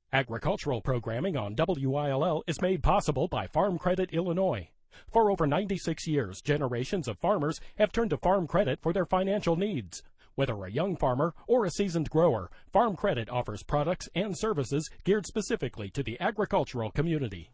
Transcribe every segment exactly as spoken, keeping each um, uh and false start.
Agricultural programming on W I L L is made possible by Farm Credit Illinois. For over ninety-six years, generations of farmers have turned to Farm Credit for their financial needs. Whether a young farmer or a seasoned grower, Farm Credit offers products and services geared specifically to the agricultural community.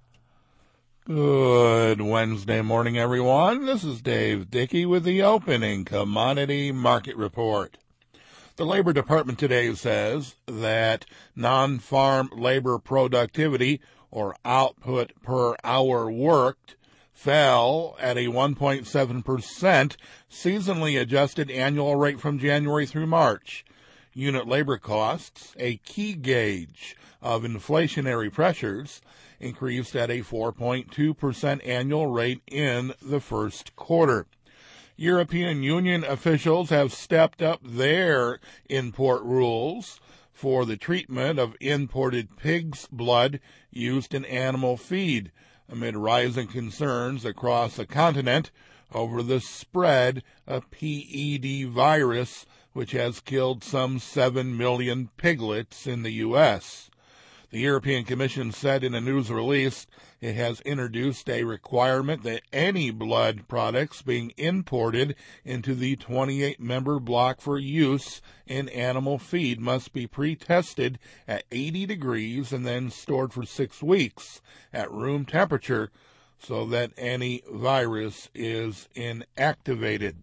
Good Wednesday morning, everyone. This is Dave Dickey with the opening commodity market report. The Labor Department today says that non-farm labor productivity, or output per hour worked, fell at a one point seven percent seasonally adjusted annual rate from January through March. Unit labor costs, a key gauge of inflationary pressures, increased at a four point two percent annual rate in the first quarter. European Union officials have stepped up their import rules for the treatment of imported pig's blood used in animal feed, amid rising concerns across the continent over the spread of P E D virus, which has killed some seven million piglets in the U S The European Commission said in a news release it has introduced a requirement that any blood products being imported into the twenty-eight member bloc for use in animal feed must be pre-tested at eighty degrees and then stored for six weeks at room temperature so that any virus is inactivated.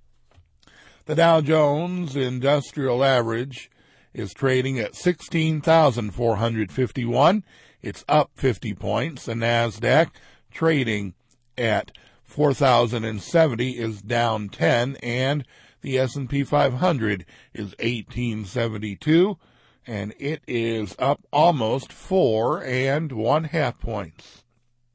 The Dow Jones Industrial Average is trading at sixteen thousand four hundred fifty-one. It's up fifty points. The NASDAQ trading at four thousand seventy is down ten, and the S and P five hundred is eighteen seventy-two, and it is up almost four and one half points.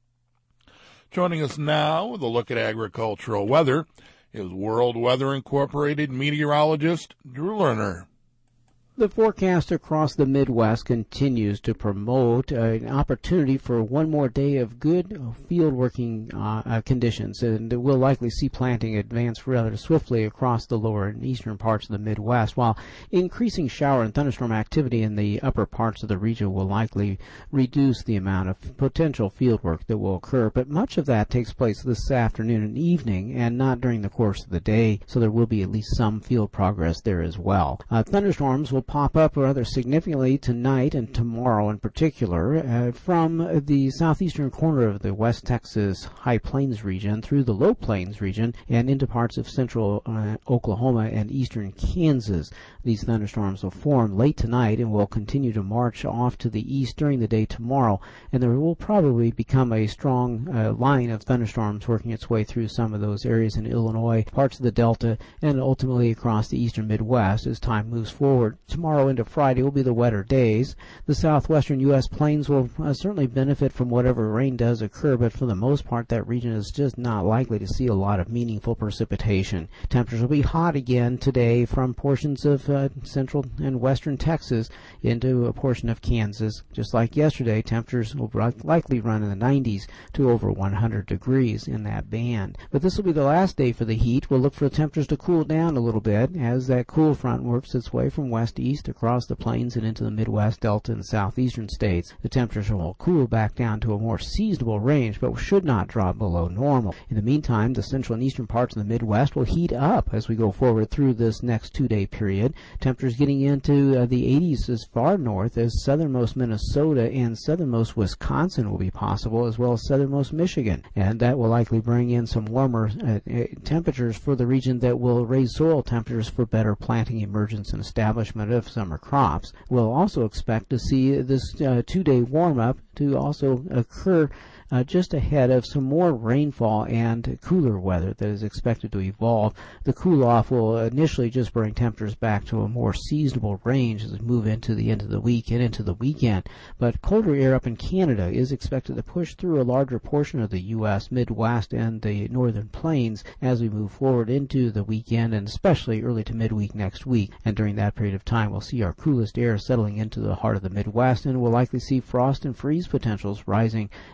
Joining us now with a look at agricultural weather is World Weather Incorporated meteorologist Drew Lerner. The forecast across the Midwest continues to promote uh, an opportunity for one more day of good field working uh, uh, conditions, and we'll likely see planting advance rather swiftly across the lower and eastern parts of the Midwest, while increasing shower and thunderstorm activity in the upper parts of the region will likely reduce the amount of potential field work that will occur. But much of that takes place this afternoon and evening and not during the course of the day, so there will be at least some field progress there as well. Uh, thunderstorms will pop up rather significantly tonight and tomorrow in particular uh, from the southeastern corner of the West Texas High Plains region through the Low Plains region and into parts of central uh, Oklahoma and eastern Kansas. These thunderstorms will form late tonight and will continue to march off to the east during the day tomorrow, and there will probably become a strong uh, line of thunderstorms working its way through some of those areas in Illinois, parts of the Delta, and ultimately across the eastern Midwest as time moves forward. Tomorrow into Friday will be the wetter days. The southwestern U S plains will uh, certainly benefit from whatever rain does occur, but for the most part that region is just not likely to see a lot of meaningful precipitation. Temperatures will be hot again today from portions of uh, central and western Texas into a portion of Kansas. Just like yesterday, temperatures will likely run in the nineties to over one hundred degrees in that band. But this will be the last day for the heat. We'll look for the temperatures to cool down a little bit as that cool front works its way from west to east across the plains and into the Midwest, Delta, and southeastern states. The temperature will cool back down to a more seasonable range, but should not drop below normal. In the meantime, the central and eastern parts of the Midwest will heat up as we go forward through this next two-day period. Temperatures getting into uh, the eighties as far north as southernmost Minnesota and southernmost Wisconsin will be possible, as well as southernmost Michigan. And that will likely bring in some warmer uh, temperatures for the region that will raise soil temperatures for better planting emergence and establishment of summer crops. We'll also expect to see this uh, two-day warm-up to also occur uh, just ahead of some more rainfall and cooler weather that is expected to evolve. The cool-off will initially just bring temperatures back to a more seasonable range as we move into the end of the week and into the weekend. But colder air up in Canada is expected to push through a larger portion of the U S Midwest and the northern plains as we move forward into the weekend and especially early to midweek next week. And during that period of time, we'll see our coolest air settling into the heart of the Midwest, and we'll likely see frost and freeze potentials rising as we move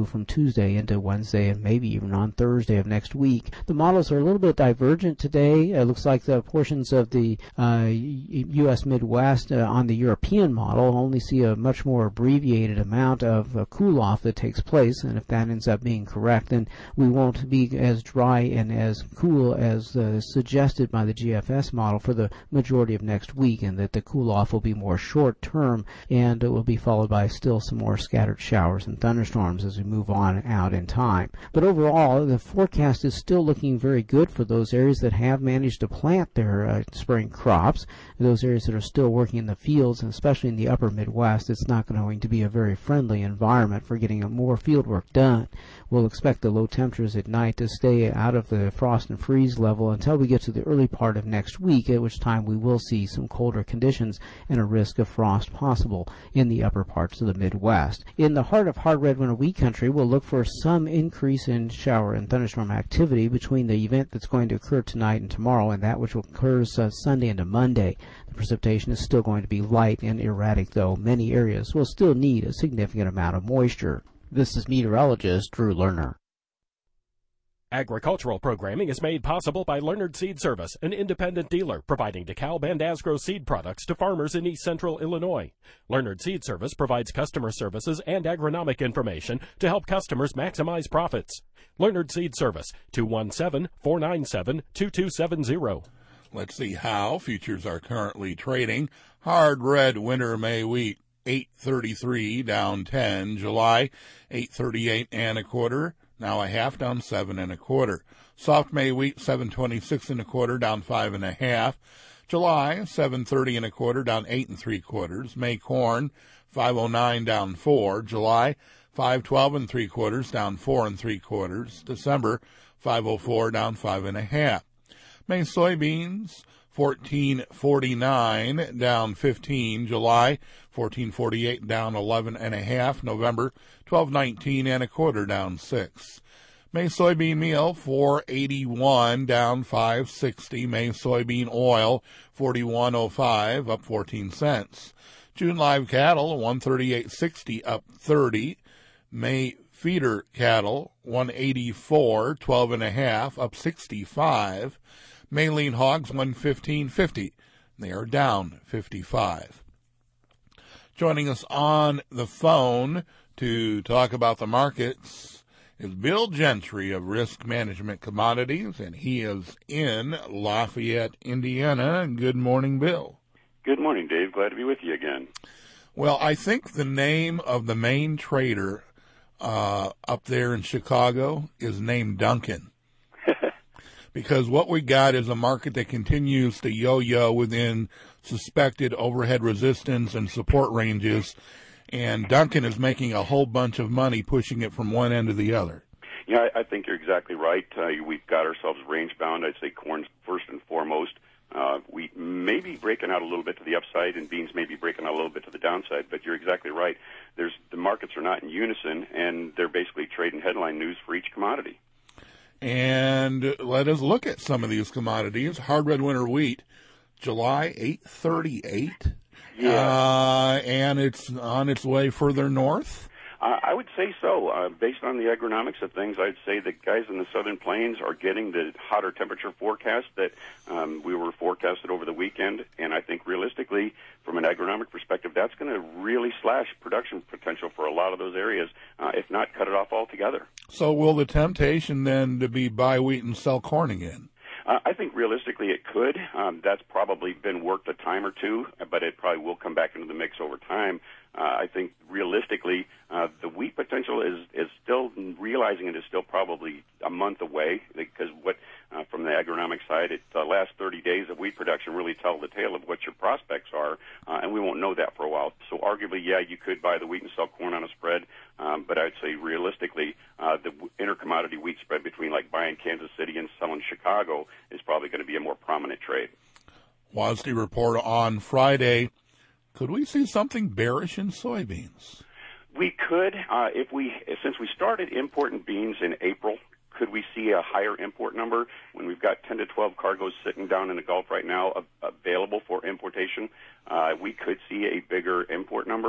move from Tuesday into Wednesday and maybe even on Thursday of next week. The models are a little bit divergent today. It looks like the portions of the uh, U S Midwest uh, on the European model only see a much more abbreviated amount of uh, cool-off that takes place, and if that ends up being correct, then we won't be as dry and as cool as uh, suggested by the G F S model for the majority of next week, and that the cool-off will be more short-term, and it will be followed by still some more scattered showers and thunderstorms as we move on out in time. But overall, the forecast is still looking very good for those areas that have managed to plant their uh, spring crops. Those areas that are still working in the fields, and especially in the upper Midwest, it's not going to be a very friendly environment for getting more field work done. We'll expect the low temperatures at night to stay out of the frost and freeze level until we get to the early part of next week, at which time we will see some colder conditions and a risk of frost possible in the upper parts of the Midwest. In the heart of hard red winter wheat country, we'll look for some increase in shower and thunderstorm activity between the event that's going to occur tonight and tomorrow and that which occurs uh, Sunday into Monday. The precipitation is still going to be light and erratic, though many areas will still need a significant amount of moisture. This is meteorologist Drew Lerner. Agricultural programming is made possible by Leonard Seed Service, an independent dealer providing DeKalb and Asgrow seed products to farmers in East Central Illinois. Leonard Seed Service provides customer services and agronomic information to help customers maximize profits. Leonard Seed Service, two one seven, four nine seven, two two seven zero. Let's see how futures are currently trading. Hard red winter May wheat, eight thirty-three down ten. July, eight thirty-eight and a quarter. Now a half, down seven and a quarter. Soft May wheat, seven twenty-six and a quarter, down five and a half. July, seven thirty and a quarter, down eight and three quarters. May corn, five oh nine down four. July, five twelve and three quarters, down four and three quarters. December, five oh four down five and a half. May soybeans, fourteen forty-nine down fifteen. July, fourteen forty-eight down eleven and a half. November, twelve nineteen and a quarter, down six. May soybean meal, four eighty-one down five sixty. May soybean oil, forty-one oh five, up fourteen cents. June live cattle, one thirty-eight sixty, up thirty. May feeder cattle, one eighty-four, twelve and a half, up sixty-five. May lean hogs, one fifteen fifty. They are down fifty-five. Joining us on the phone to talk about the markets is Bill Gentry of Risk Management Commodities, and he is in Lafayette, Indiana. Good morning, Bill. Good morning, Dave. Glad to be with you again. Well, I think the name of the main trader uh, up there in Chicago is named Duncan. Because what we got is a market that continues to yo-yo within suspected overhead resistance and support ranges, and Duncan is making a whole bunch of money pushing it from one end to the other. Yeah, I, I think you're exactly right. Uh, we've got ourselves range-bound. I'd say corn's first and foremost. Uh, we may be breaking out a little bit to the upside, and beans may be breaking out a little bit to the downside, but you're exactly right. There's the markets are not in unison, and they're basically trading headline news for each commodity. And let us look at some of these commodities. Hard red winter wheat, July, eight thirty-eight. Yeah. Uh, and it's on its way further north? Uh, I would say so. Uh, based on the agronomics of things, I'd say the guys in the Southern Plains are getting the hotter temperature forecast that um, we were forecasted over the weekend. And I think realistically, from an agronomic perspective, that's going to really slash production potential for a lot of those areas, uh, if not cut it off altogether. So will the temptation then to be buy wheat and sell corn again? Uh, I think realistically it could. Um, that's probably been worked a time or two, but it probably will come back into the mix over time. Uh, I think realistically uh, the wheat potential is, is still, realizing it is still probably a month away, because what uh, from the agronomic side, it, the last thirty days of wheat production really tell the tale of what your prospects are, uh, and we won't know that for a while. So arguably, yeah, you could buy the wheat and sell corn on a spread, um, but I'd say realistically uh, the intercommodity wheat spread between like buying Kansas City and selling Chicago is probably going to be a more prominent trade. W A S D report on Friday. Could we see something bearish in soybeans? We could, uh, if we, since we started importing beans in April, could we see a higher import number when we've got ten to twelve cargoes sitting down in the Gulf right now uh, available for importation? Uh, we could see a bigger import number.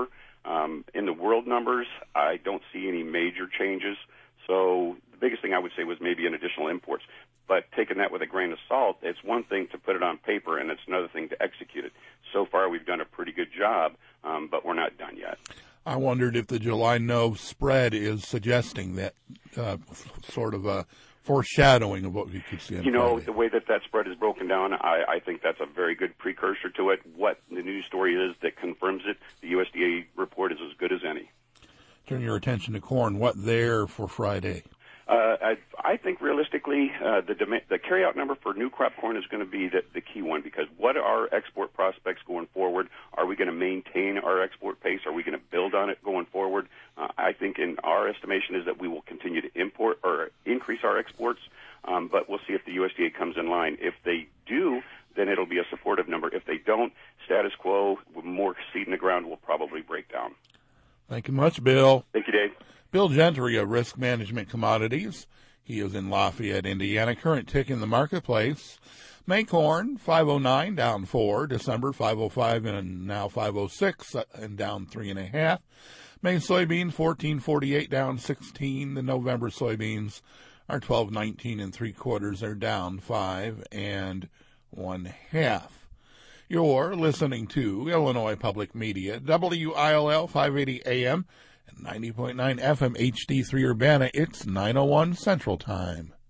Um, in the world numbers, I don't see any major changes. So the biggest thing I would say was maybe an additional imports. But taking that with a grain of salt, it's one thing to put it on paper, and it's another thing to execute it. So far, we've done a pretty good job, um, but we're not done yet. I wondered if the July N O V spread is suggesting that uh, sort of a foreshadowing of what we could see on You know, Friday. the way that that spread is broken down, I, I think that's a very good precursor to it. What the news story is that confirms it, the U S D A report is as good as any. Turn your attention to corn. What there for Friday? Uh, I, I think realistically, uh, the demand, the carryout number for new crop corn is going to be the, the key one, because what are our export prospects going forward? Are we going to maintain our export pace? Are we going to build on it going forward? Uh, I think in our estimation is that we will continue to import or increase our exports, um, but we'll see if the U S D A comes in line. If they do, then it'll be a supportive number. If they don't, status quo, with more seed in the ground will probably break down. Thank you much, Bill. Thank you, Dave. Bill Gentry of Risk Management Commodities. He is in Lafayette, Indiana. Current tick in the marketplace. May corn, five oh nine, down four. December, five oh five, and now five oh six, and down three and a half. May soybeans, fourteen forty-eight, down sixteen. The November soybeans are twelve nineteen and three quarters. They're down five and one half. You're listening to Illinois Public Media, W I L L five eighty A M. ninety point nine F M H D three Urbana. It's nine oh one Central Time.